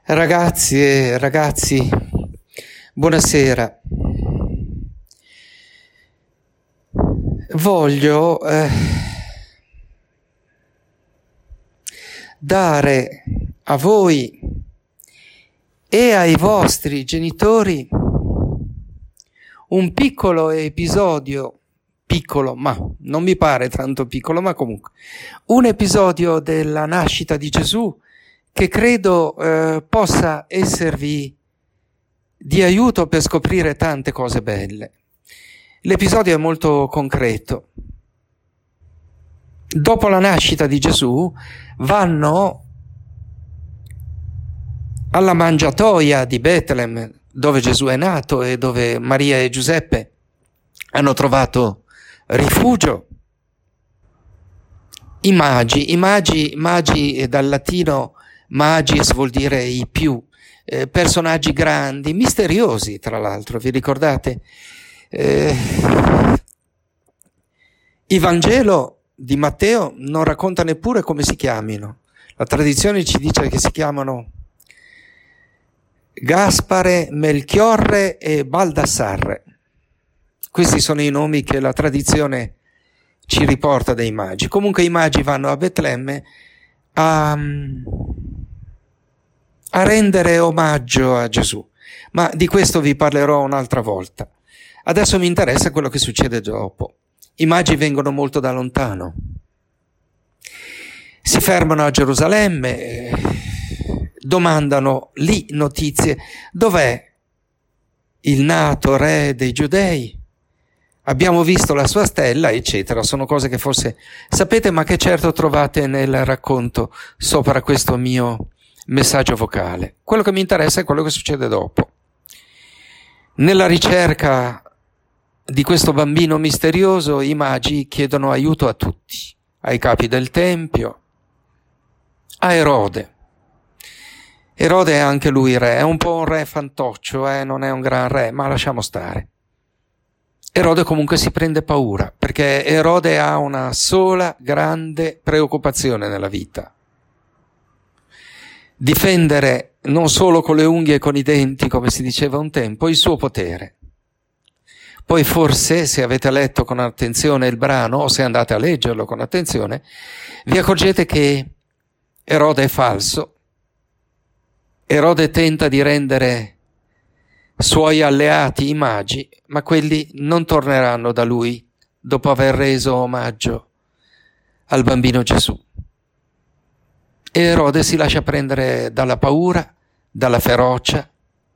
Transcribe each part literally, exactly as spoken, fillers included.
Ragazzi e ragazzi, buonasera. Voglio eh, dare a voi e ai vostri genitori un piccolo episodio, piccolo, ma non mi pare tanto piccolo, ma comunque, un episodio della nascita di Gesù che credo eh, possa esservi di aiuto per scoprire tante cose belle. L'episodio è molto concreto. Dopo la nascita di Gesù vanno alla mangiatoia di Betlem, dove Gesù è nato e dove Maria e Giuseppe hanno trovato rifugio. I magi, i magi, magi dal latino magis vuol dire i più, eh, personaggi grandi, misteriosi tra l'altro, vi ricordate? Eh, il Vangelo di Matteo non racconta neppure come si chiamino. La tradizione ci dice che si chiamano Gaspare, Melchiorre e Baldassarre. Questi sono i nomi che la tradizione ci riporta dei magi. Comunque i magi vanno a Betlemme a, a rendere omaggio a Gesù. Ma di questo vi parlerò un'altra volta. Adesso mi interessa quello che succede dopo. I magi vengono molto da lontano. Si fermano a Gerusalemme, domandano lì notizie. Dov'è il nato re dei Giudei? Abbiamo visto la sua stella, eccetera. Sono cose che forse sapete, ma che certo trovate nel racconto sopra questo mio messaggio vocale. Quello che mi interessa è quello che succede dopo. Nella ricerca di questo bambino misterioso, i magi chiedono aiuto a tutti, ai capi del tempio, a Erode. Erode è anche lui re, è un po' un re fantoccio, eh? Non è un gran re, ma lasciamo stare. Erode comunque si prende paura, perché Erode ha una sola grande preoccupazione nella vita: difendere non solo con le unghie e con i denti, come si diceva un tempo, il suo potere. Poi forse, se avete letto con attenzione il brano, o se andate a leggerlo con attenzione, vi accorgete che Erode è falso. Erode tenta di rendere suoi alleati i magi, ma quelli non torneranno da lui dopo aver reso omaggio al bambino Gesù. E Erode si lascia prendere dalla paura, dalla ferocia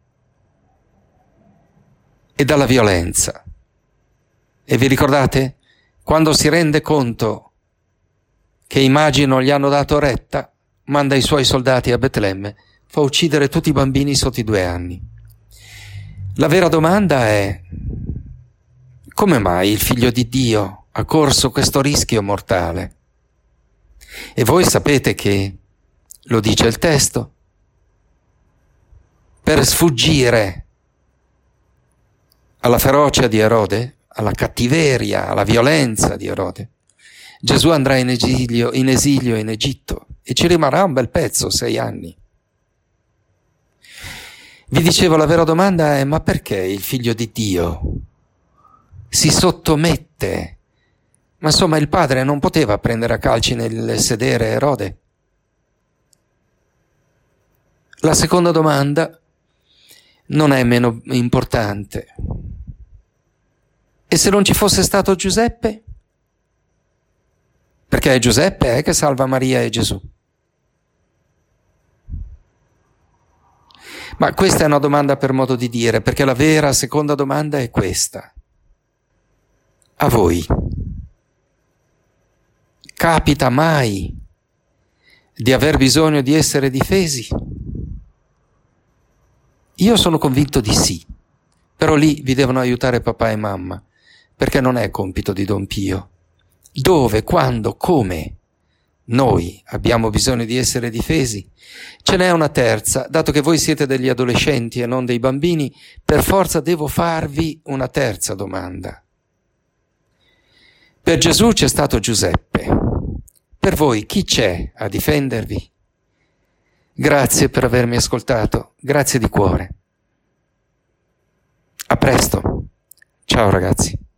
e dalla violenza. E vi ricordate? Quando si rende conto che i magi non gli hanno dato retta, manda i suoi soldati a Betlemme, fa uccidere tutti i bambini sotto i due anni. La vera domanda è: come mai il figlio di Dio ha corso questo rischio mortale? E voi sapete che, lo dice il testo, per sfuggire alla ferocia di Erode, alla cattiveria, alla violenza di Erode, Gesù andrà in esilio, in esilio in Egitto e ci rimarrà un bel pezzo, sei anni. Vi dicevo, la vera domanda è: ma perché il figlio di Dio si sottomette? Ma insomma, il padre non poteva prendere a calci nel sedere Erode? La seconda domanda non è meno importante. E se non ci fosse stato Giuseppe? Perché è Giuseppe eh, che salva Maria e Gesù. Ma questa è una domanda per modo di dire, perché la vera seconda domanda è questa. A voi capita mai di aver bisogno di essere difesi? Io sono convinto di sì, però lì vi devono aiutare papà e mamma, perché non è compito di Don Pio. Dove, quando, come noi abbiamo bisogno di essere difesi? Ce n'è una terza. Dato che voi siete degli adolescenti e non dei bambini, per forza devo farvi una terza domanda. Per Gesù c'è stato Giuseppe. Per voi chi c'è a difendervi? Grazie per avermi ascoltato, grazie di cuore. A presto. Ciao ragazzi.